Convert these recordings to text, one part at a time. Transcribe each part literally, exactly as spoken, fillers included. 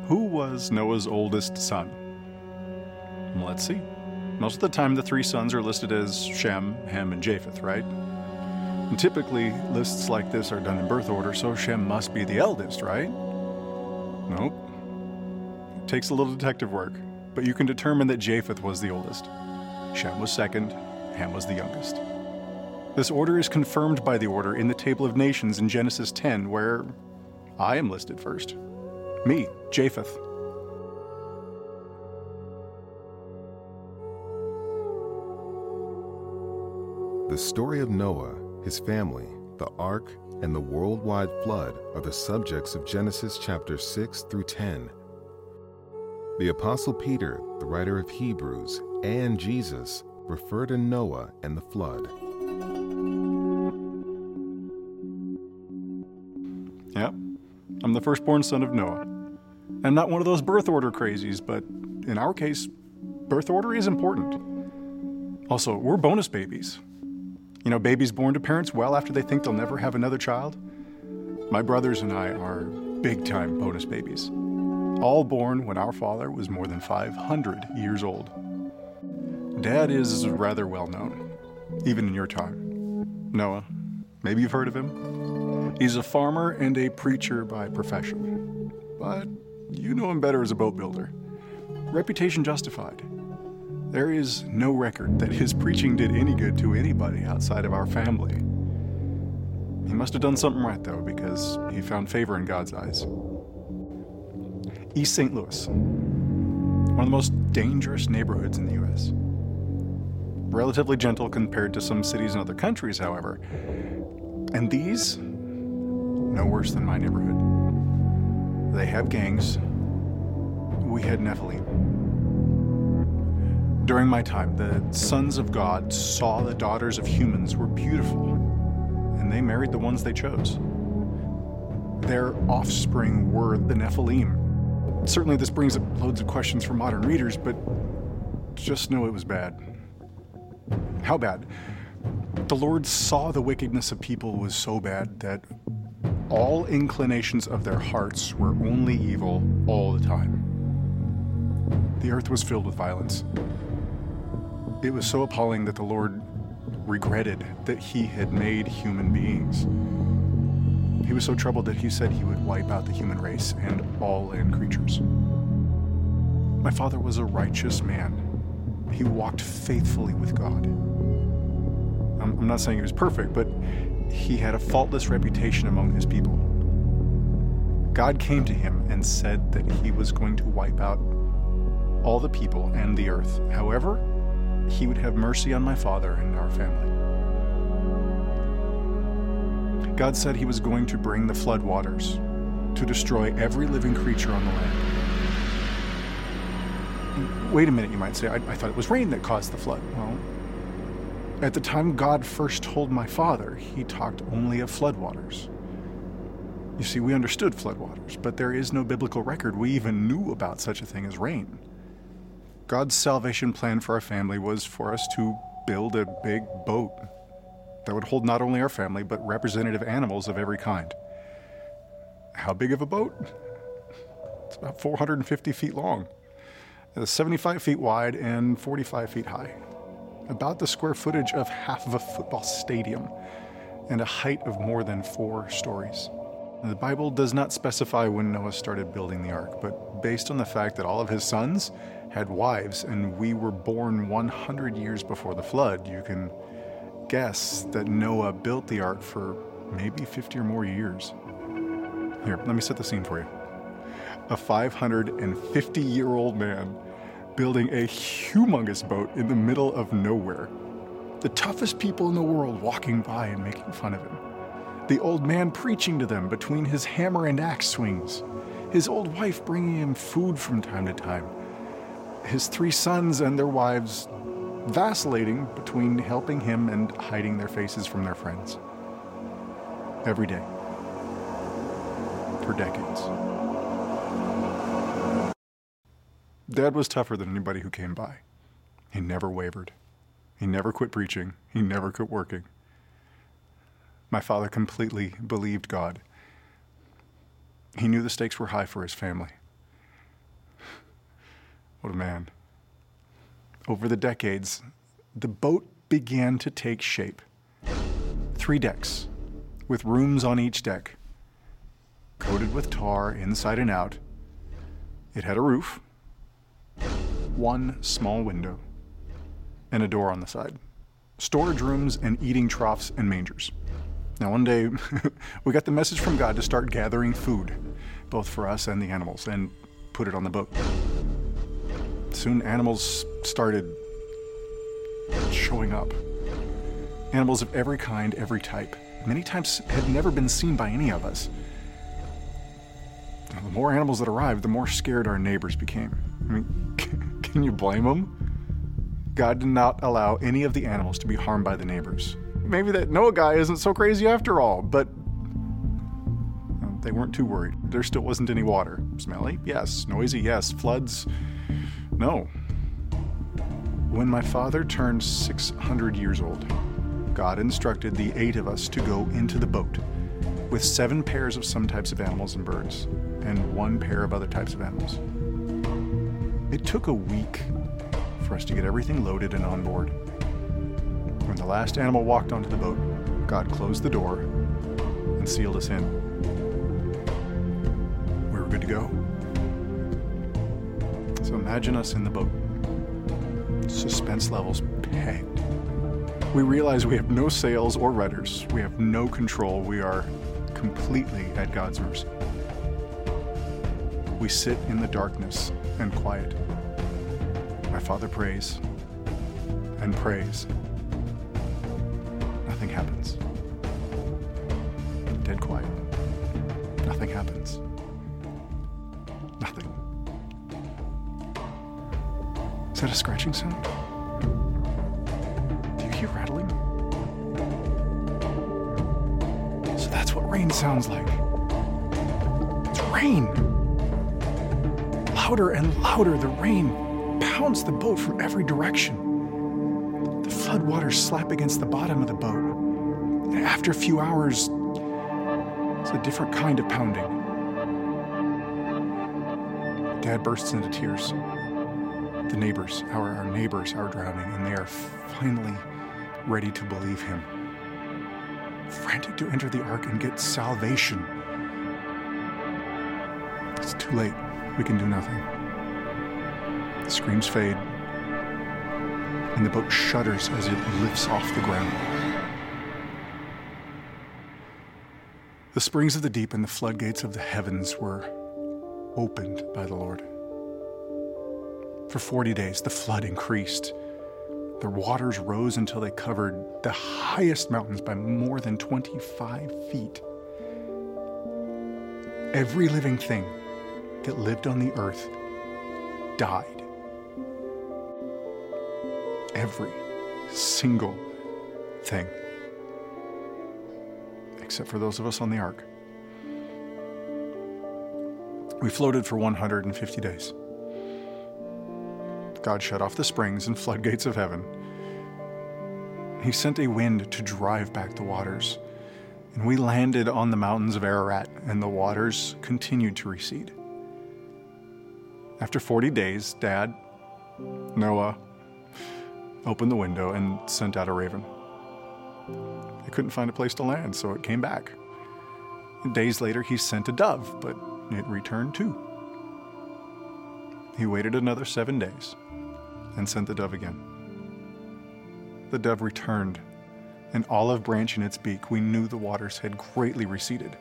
who was Noah's oldest son? Well, let's see. Most of the time, the three sons are listed as Shem, Ham, and Japheth, right? And typically, lists like this are done in birth order, so Shem must be the eldest, right? Nope. It takes a little detective work, but you can determine that Japheth was the oldest. Shem was second, Ham was the youngest. This order is confirmed by the order in the Table of Nations in Genesis ten, where I am listed first. Me, Japheth. The story of Noah, his family, the ark, and the worldwide flood are the subjects of Genesis chapters six through ten. The Apostle Peter, the writer of Hebrews, and Jesus refer to Noah and the flood. Yep, I'm the firstborn son of Noah. I'm not one of those birth order crazies, but in our case, birth order is important. Also, we're bonus babies. You know, babies born to parents well after they think they'll never have another child. My brothers and I are big-time bonus babies, all born when our father was more than five hundred years old. Dad is rather well known, even in your time. Noah, maybe you've heard of him? He's a farmer and a preacher by profession, but you know him better as a boat builder. Reputation justified. There is no record that his preaching did any good to anybody outside of our family. He must have done something right, though, because he found favor in God's eyes. East Saint Louis, one of the most dangerous neighborhoods in the U S. Relatively gentle compared to some cities in other countries, however. And these, no worse than my neighborhood. They have gangs. We had Nephilim. During my time, the sons of God saw the daughters of humans were beautiful, and they married the ones they chose. Their offspring were the Nephilim. Certainly this brings up loads of questions for modern readers, but just know it was bad. How bad? The Lord saw the wickedness of people was so bad that all inclinations of their hearts were only evil all the time. The earth was filled with violence. It was so appalling that the Lord regretted that he had made human beings. He was so troubled that he said he would wipe out the human race and all land creatures. My father was a righteous man. He walked faithfully with God. I'm, I'm not saying he was perfect, but he had a faultless reputation among his people. God came to him and said that he was going to wipe out all the people and the earth. However, he would have mercy on my father and our family. God said he was going to bring the flood waters to destroy every living creature on the land. Wait a minute, you might say. I, I thought it was rain that caused the flood. Well, at the time God first told my father, he talked only of floodwaters. You see, we understood floodwaters, but there is no biblical record we even knew about such a thing as rain. God's salvation plan for our family was for us to build a big boat that would hold not only our family, but representative animals of every kind. How big of a boat? It's about four hundred fifty feet long, seventy-five feet wide, and forty-five feet high. About the square footage of half of a football stadium, and a height of more than four stories. The Bible does not specify when Noah started building the ark, but based on the fact that all of his sons had wives and we were born one hundred years before the flood, you can guess that Noah built the ark for maybe fifty or more years. Here, let me set the scene for you. A five hundred fifty year old man building a humongous boat in the middle of nowhere. The toughest people in the world walking by and making fun of him. The old man preaching to them between his hammer and axe swings. His old wife bringing him food from time to time. His three sons and their wives vacillating between helping him and hiding their faces from their friends. Every day. For decades. Dad was tougher than anybody who came by. He never wavered. He never quit preaching. He never quit working. My father completely believed God. He knew the stakes were high for his family. What a man. Over the decades, the boat began to take shape. Three decks, with rooms on each deck, coated with tar inside and out. It had a roof, one small window, and a door on the side. Storage rooms and eating troughs and mangers. Now one day, we got the message from God to start gathering food, both for us and the animals, and put it on the boat. Soon animals started showing up. Animals of every kind, every type. Many times had never been seen by any of us. Now, the more animals that arrived, the more scared our neighbors became. I mean, can you blame them? God did not allow any of the animals to be harmed by the neighbors. Maybe that Noah guy isn't so crazy after all, but well, they weren't too worried. There still wasn't any water. Smelly? Yes. Noisy? Yes. Floods? No. When my father turned six hundred years old, God instructed the eight of us to go into the boat with seven pairs of some types of animals and birds and one pair of other types of animals. It took a week for us to get everything loaded and on board. When the last animal walked onto the boat, God closed the door and sealed us in. We were good to go. So imagine us in the boat. Suspense levels pegged. We realize we have no sails or rudders. We have no control. We are completely at God's mercy. We sit in the darkness and quiet. My father prays and prays. Nothing happens. Dead quiet. Nothing happens. Nothing. Is that a scratching sound? Do you hear rattling? So that's what rain sounds like. It's rain. Louder and louder, the rain pounds the boat from every direction. The floodwaters slap against the bottom of the boat. And after a few hours, it's a different kind of pounding. Dad bursts into tears. The neighbors, our, our neighbors are drowning, and they are finally ready to believe him. Frantic to enter the ark and get salvation. It's too late. We can do nothing. The screams fade, and the boat shudders as it lifts off the ground. The springs of the deep and the floodgates of the heavens were opened by the Lord. For forty days, the flood increased. The waters rose until they covered the highest mountains by more than twenty-five feet. Every living thing that lived on the earth died. Every single thing. Except for those of us on the ark. We floated for one hundred fifty days. God shut off the springs and floodgates of heaven. He sent a wind to drive back the waters, and we landed on the mountains of Ararat, and the waters continued to recede. After forty days, Dad, Noah, opened the window and sent out a raven. They couldn't find a place to land, so it came back. Days later, he sent a dove, but it returned too. He waited another seven days and sent the dove again. The dove returned, an olive branch in its beak. We knew the waters had greatly receded.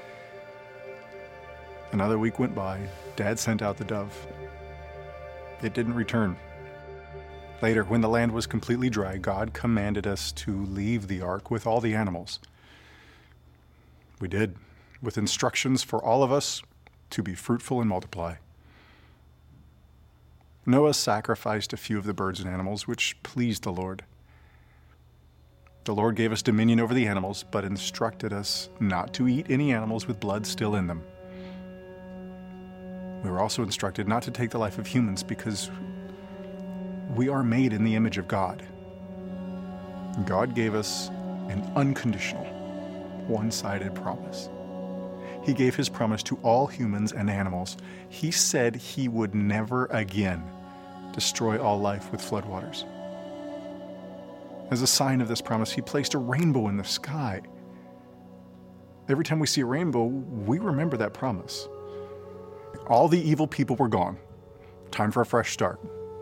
Another week went by. Dad sent out the dove. It didn't return. Later, when the land was completely dry, God commanded us to leave the ark with all the animals. We did, with instructions for all of us to be fruitful and multiply. Noah sacrificed a few of the birds and animals, which pleased the Lord. The Lord gave us dominion over the animals, but instructed us not to eat any animals with blood still in them. We were also instructed not to take the life of humans because we are made in the image of God. God gave us an unconditional, one-sided promise. He gave his promise to all humans and animals. He said he would never again destroy all life with floodwaters. As a sign of this promise, he placed a rainbow in the sky. Every time we see a rainbow, we remember that promise. All the evil people were gone. Time for a fresh start.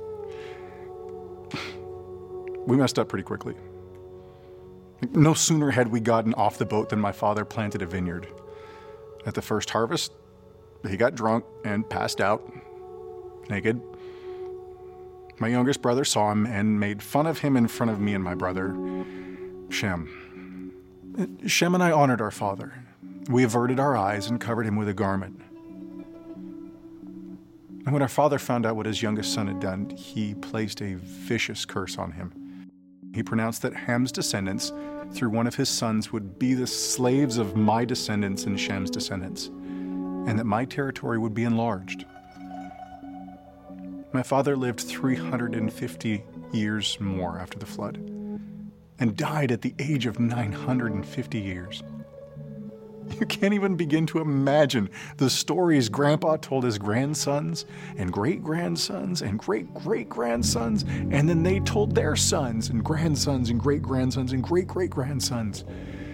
We messed up pretty quickly. No sooner had we gotten off the boat than my father planted a vineyard. At the first harvest, he got drunk and passed out, naked. My youngest brother saw him and made fun of him in front of me and my brother, Shem. Shem and I honored our father. We averted our eyes and covered him with a garment. And when our father found out what his youngest son had done, he placed a vicious curse on him. He pronounced that Ham's descendants, through one of his sons, would be the slaves of my descendants and Shem's descendants, and that my territory would be enlarged. My father lived three hundred fifty years more after the flood, and died at the age of nine hundred fifty years. You can't even begin to imagine the stories Grandpa told his grandsons and great-grandsons and great-great-grandsons, and then they told their sons and grandsons and great-grandsons and great-great-grandsons.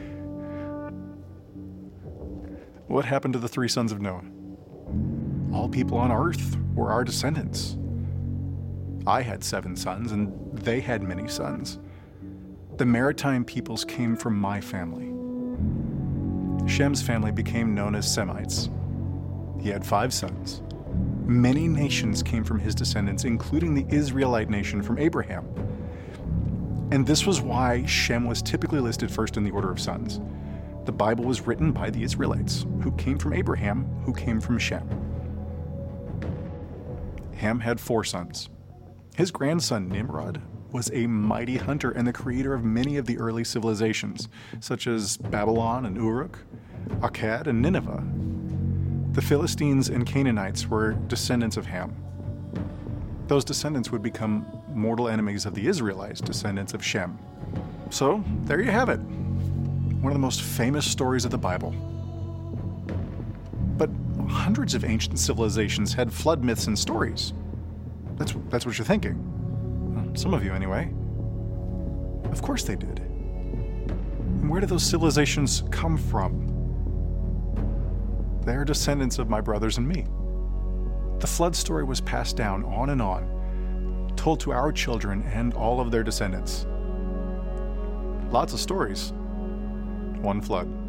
What happened to the three sons of Noah? All people on earth were our descendants. I had seven sons, and they had many sons. The maritime peoples came from my family. Shem's family became known as Semites. He had five sons. Many nations came from his descendants, including the Israelite nation from Abraham. And this was why Shem was typically listed first in the order of sons. The Bible was written by the Israelites, who came from Abraham, who came from Shem. Ham had four sons. His grandson, Nimrod, was a mighty hunter and the creator of many of the early civilizations, such as Babylon and Uruk, Akkad and Nineveh. The Philistines and Canaanites were descendants of Ham. Those descendants would become mortal enemies of the Israelites, descendants of Shem. So, there you have it. One of the most famous stories of the Bible. But hundreds of ancient civilizations had flood myths and stories. That's, that's what you're thinking. Some of you, anyway. Of course they did. And where did those civilizations come from? They are descendants of my brothers and me. The flood story was passed down on and on, told to our children and all of their descendants. Lots of stories. One flood.